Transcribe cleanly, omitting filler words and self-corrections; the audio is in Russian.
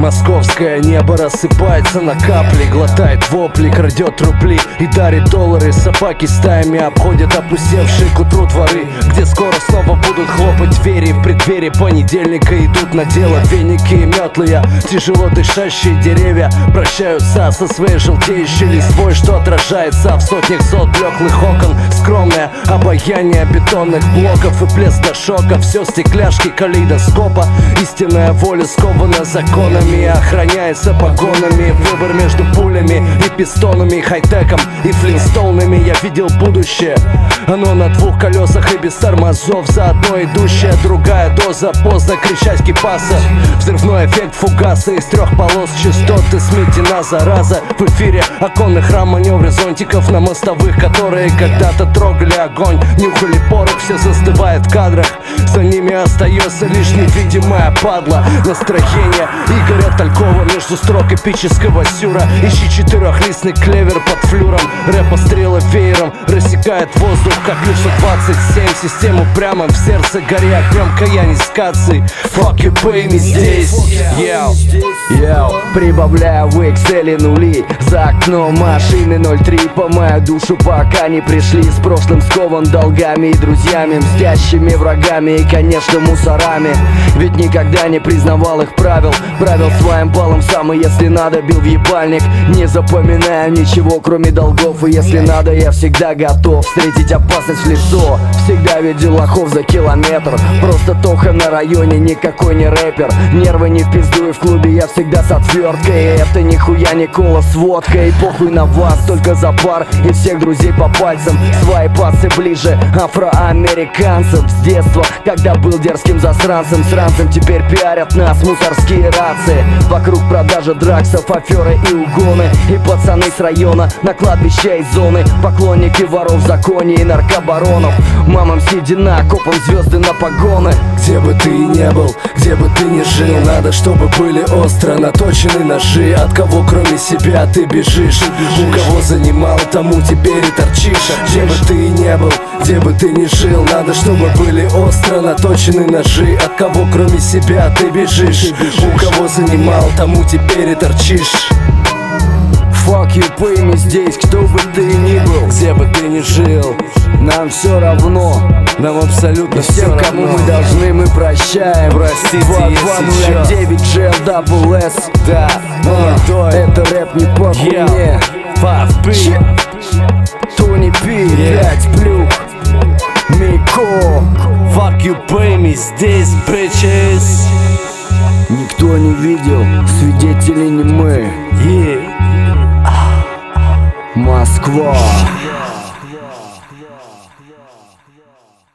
Московское небо рассыпается на капли, глотает вопли, крадет рубли и дарит доллары. Собаки стаями обходят опустевшие к утру дворы, где скоро снова будут хлопать двери. В преддверии понедельника идут на дело веники и метлы. Тяжело дышащие деревья прощаются со своей желтеющей листвой, что отражается в сотнях сот блеклых окон. Скромное обаяние бетонных блоков и плеск до шока. Все стекляшки калейдоскопа. Истинная воля скована законами, охраняется погонами. Выбор между пулями и пистонами, хай-теком и флинстоунами. Я видел будущее, оно на двух колесах и без тормозов. Заодно идущая другая доза, поздно кричать кипаса. Взрывной эффект фугаса из трех полос частоты сметена зараза. В эфире оконных рам маневры зонтиков на мостовых, которые когда-то трогали огонь, нюхали порох, все застывает в кадрах. За ними остается лишь невидимая падла. Настроение Игоря Талькова между строк эпического сюра. Ищи четырехлистный клевер под флюром. Рэпа стрела веером рассекает воздух, как Ил-127. Систему прямо в сердце горе огнем каянискации. Fuck you, pay me здесь. Йоу, прибавляю в Excel нули. За окном машины 03 по мою душу, пока не пришли. С прошлым скован долгами и друзьями, мстящими врагами и, конечно, мусорами. Ведь никогда не признавал их правил. Правил своим балом сам, и если надо, бил в ебальник. Не запоминаю ничего, кроме долгов. И если надо, я всегда готов встретить опасность в лицо. Всегда видел лохов за километр. Просто Тоха на районе, никакой не рэпер. Нервы не в пизду, и в клубе я всегда с отверткой. И это нихуя не кола с водкой. Похуй на вас, только за пар и всех друзей по пальцам. Свои пацы ближе афроамериканцев. С детства, когда был дерзким засранцем, сранцем теперь пиарят нас мусорские рации. Вокруг продажа драксов, аферы и угоны. И пацаны с района на кладбище из зоны. Поклонники воров в законе и наркобаронов. Мамам седина, копам звезды на погоны. Где бы ты ни был, где бы ты ни жил, надо, чтобы были остро наточены ножи. От кого кроме себя ты бежишь? У кого занимал, тому теперь и торчишь. Где бы ты ни был, где бы ты ни жил, надо, чтобы были остро наточены ножи. От кого кроме себя ты бежишь? У кого занимал, тому теперь и торчишь. Fuck you, pay me здесь, кто бы ты ни был, где бы ты ни жил, нам все равно. нам абсолютно все Всем, равно. кому мы должны, мы прощаем. Простите, если 2209 GLWS. да, молодой. Это рэп не по хуйне. Тони Пи, 5 плюх, Мико. Fuck you, pay me здесь, bitches. Никто не видел, свидетели не мы. Москва.